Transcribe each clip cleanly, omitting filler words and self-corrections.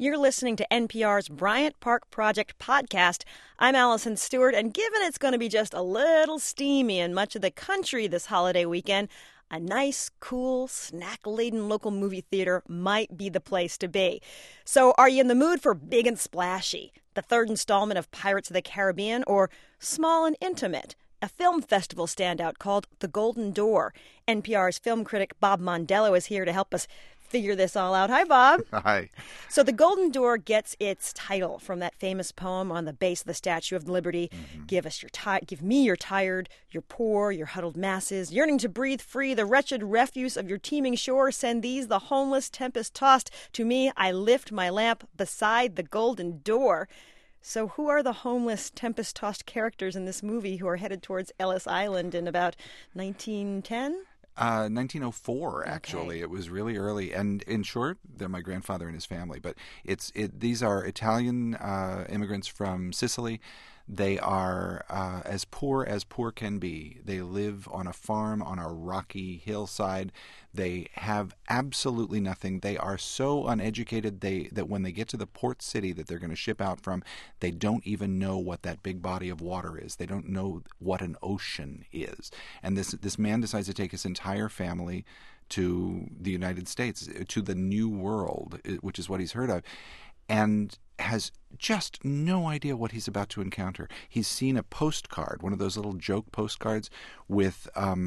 You're listening to NPR's Bryant Park Project podcast. I'm Allison Stewart, and given it's going to be just a little steamy in much of the country this holiday weekend, a nice, cool, snack-laden local movie theater might be the place to be. So are you in the mood for big and splashy, the third installment of Pirates of the Caribbean, or small and intimate, a film festival standout called The Golden Door? NPR's film critic Bob Mondello is here to help us figure this all out. Hi, Bob. Hi. So The Golden Door gets its title from that famous poem on the base of the Statue of Liberty. Give me your tired, your poor, your huddled masses, yearning to breathe free, the wretched refuse of your teeming shore. Send these, the homeless, tempest-tossed. To me, I lift my lamp beside the golden door. So who are the homeless, tempest-tossed characters in this movie who are headed towards Ellis Island in about 1910? 1904, actually. Okay. It was really early. And in short, they're my grandfather and his family. But these are Italian immigrants from Sicily. They are as poor can be. They live on a farm on a rocky hillside. They have absolutely nothing. They are so uneducated that when they get to the port city that they're going to ship out from, they don't even know what that big body of water is. They don't know what an ocean is. And this man decides to take his entire family to the United States, to the New World, which is what he's heard of, and has just no idea what he's about to encounter. He's seen a postcard, one of those little joke postcards with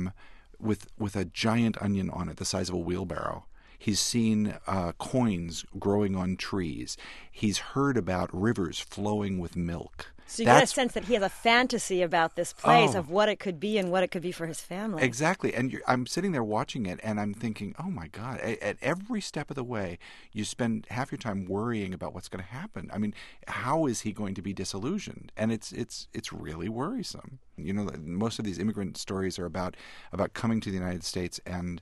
a giant onion on it the size of a wheelbarrow. He's seen coins growing on trees. He's heard about rivers flowing with milk. So you get a sense that he has a fantasy about this place, of what it could be and what it could be for his family. Exactly. And I'm sitting there watching it, and I'm thinking, oh, my God, at every step of the way, you spend half your time worrying about what's going to happen. I mean, how is he going to be disillusioned? And it's really worrisome. You know, most of these immigrant stories are about coming to the United States and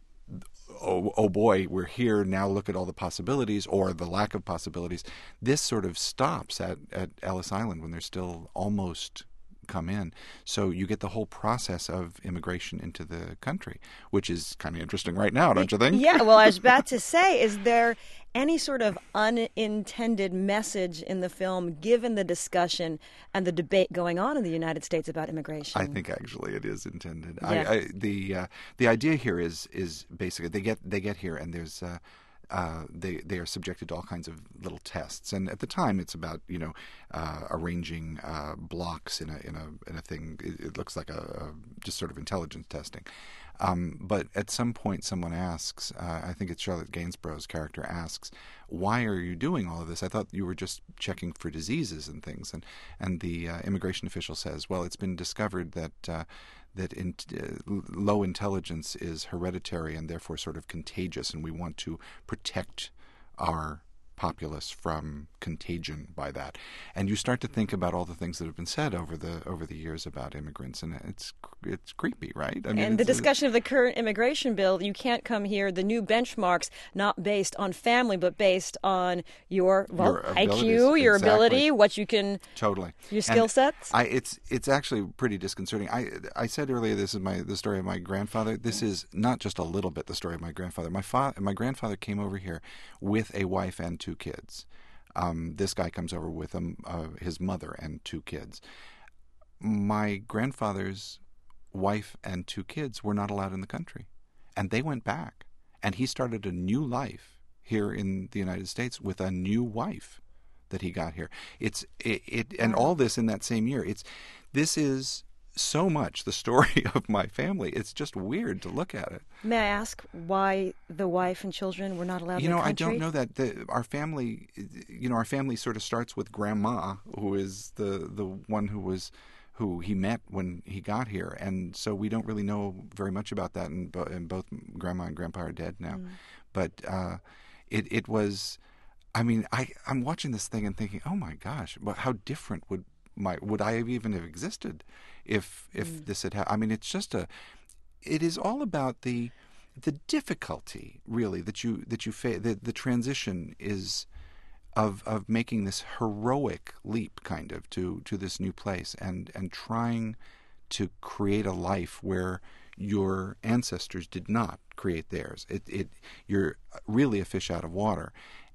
oh boy, we're here now, look at all the possibilities or the lack of possibilities. This sort of stops at Ellis Island when they're still almost come in. So you get the whole process of immigration into the country, which is kind of interesting right now, don't you think? Yeah, well, I was about to say, is there any sort of unintended message in the film given the discussion and the debate going on in the United States about immigration? I think actually it is intended. Yeah. The idea here is basically they get here and there's they are subjected to all kinds of little tests, and at the time it's about arranging blocks in a thing. It looks like a just sort of intelligence testing. But at some point, someone asks, I think it's Charlotte Gainsborough's character asks, "Why are you doing all of this? I thought you were just checking for diseases and things." And the immigration official says, "Well, it's been discovered that low intelligence is hereditary and therefore sort of contagious, and we want to protect our populace from contagion by that." And you start to think about all the things that have been said over the years about immigrants, and it's creepy, right? I mean, and the discussion of the current immigration bill, you can't come here, the new benchmarks, not based on family, but based on your IQ, your ability, what you can... Totally. Your skill sets? It's actually pretty disconcerting. I said earlier this is the story of my grandfather. This is not just a little bit the story of my grandfather. My grandfather came over here with a wife and two kids. This guy comes over with his mother and two kids. My grandfather's wife and two kids were not allowed in the country, and they went back, and he started a new life here in the United States with a new wife that he got here. And all this in that same year. This is so much the story of my family. It's just weird to look at it. May I ask why the wife and children were not allowed in the country? I don't know that our family. Our family sort of starts with Grandma, who is the one who he met when he got here, and so we don't really know very much about that. And both Grandma and Grandpa are dead now, but it was. I mean, I'm watching this thing and thinking, oh my gosh, how different would I have even have existed if this had happened? I mean, it's just it is all about the difficulty, really, that you face. The transition is of making this heroic leap, kind of, to this new place and trying to create a life where your ancestors did not create theirs. You're really a fish out of water.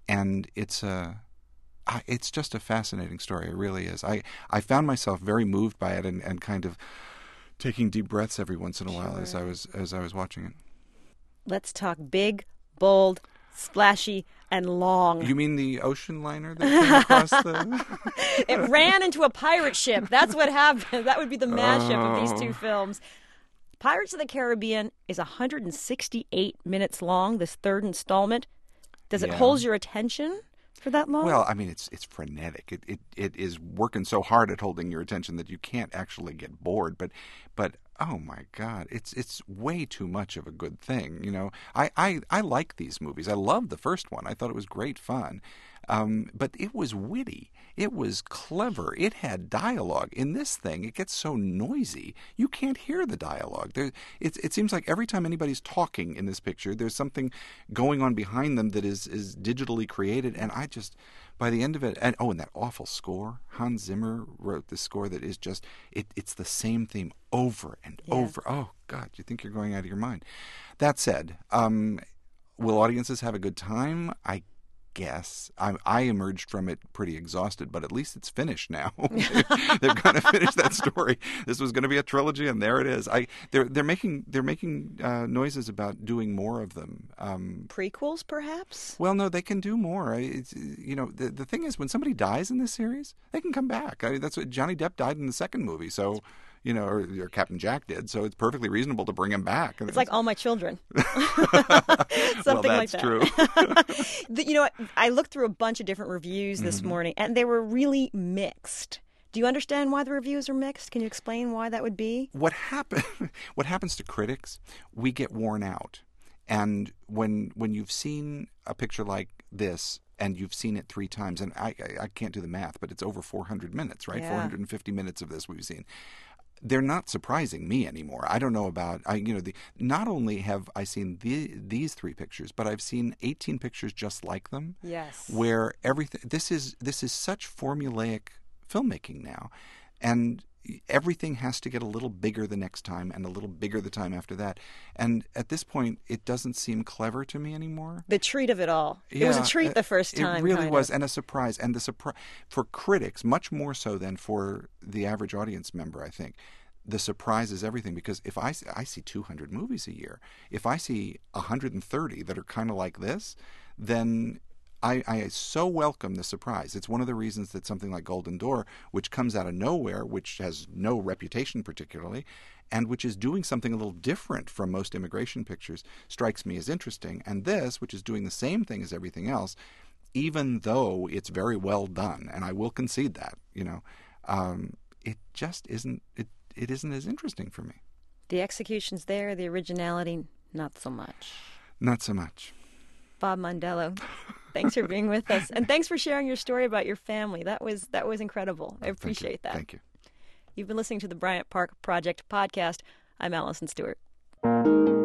and it's just a fascinating story. It really is. I found myself very moved by it and kind of taking deep breaths every once in a while as I was watching it. Let's talk big, bold, splashy, and long. You mean the ocean liner that came across the... It ran into a pirate ship. That's what happened. That would be the mashup of these two films. Pirates of the Caribbean is 168 minutes long, this third installment. Does it hold your attention for that long? Well, I mean, it's frenetic. It is working so hard at holding your attention that you can't actually get bored. But oh my God, it's way too much of a good thing. You know, I like these movies. I loved the first one. I thought it was great fun. But it was witty. It was clever. It had dialogue. In this thing, it gets so noisy, you can't hear the dialogue. It seems like every time anybody's talking in this picture, there's something going on behind them that is digitally created. And I just, by the end of it, and that awful score. Hans Zimmer wrote this score that is just, it's the same theme over and over. Oh, God, you think you're going out of your mind. That said, will audiences have a good time? I guess. I emerged from it pretty exhausted, but at least it's finished now. They're going to finish that story. This was going to be a trilogy, and there it is. They're making noises about doing more of them. Prequels, perhaps? Well, no, they can do more. The thing is, when somebody dies in this series, they can come back. That's what Johnny Depp died in the second movie, so. Or Captain Jack did, so it's perfectly reasonable to bring him back. It's like All My Children. Something like that. True. I looked through a bunch of different reviews this morning, and they were really mixed. Do you understand why the reviews are mixed? Can you explain why that would be? What happens to critics, we get worn out. And when you've seen a picture like this, and you've seen it 3 times, and I can't do the math, but it's over 400 minutes, right? Yeah. 450 minutes of this we've seen. They're not surprising me anymore. I don't know about not only have I seen these 3 pictures, but I've seen 18 pictures just like them. Yes. Where everything this is such formulaic filmmaking now, and everything has to get a little bigger the next time and a little bigger the time after that. And at this point, it doesn't seem clever to me anymore. The treat of it all. It was a treat the first time. It really was, and a surprise. And the surprise for critics, much more so than for the average audience member, I think. The surprise is everything, because if I see 200 movies a year, if I see 130 that are kind of like this, then I so welcome the surprise. It's one of the reasons that something like Golden Door, which comes out of nowhere, which has no reputation particularly, and which is doing something a little different from most immigration pictures, strikes me as interesting. And this, which is doing the same thing as everything else, even though it's very well done, and I will concede that, it just isn't. It isn't as interesting for me. The execution's there, the originality, not so much. Not so much. Bob Mondello, thanks for being with us, and thanks for sharing your story about your family. That was incredible. I appreciate that. Thank you. You've been listening to the Bryant Park Project podcast. I'm Allison Stewart.